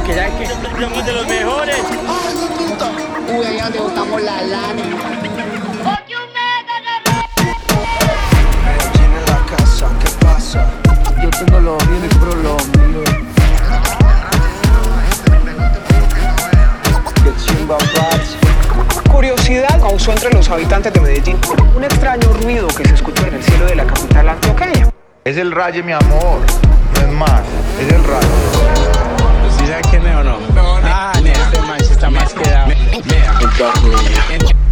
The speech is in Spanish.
porque ya que somos de los mejores. Uy, allá donde botamos la lana. Medellín en la casa, ¿qué pasa? Yo tengo lo mío y pro lo mío. Qué chimba vibes. Curiosidad causó entre los habitantes de Medellín un extraño ruido que se escuchó en el cielo de la capital antioqueña. Es el rayo, mi amor, no es más, es el rayo. ¿Sí sabe quién es o no? Ah, este man se está más quedado.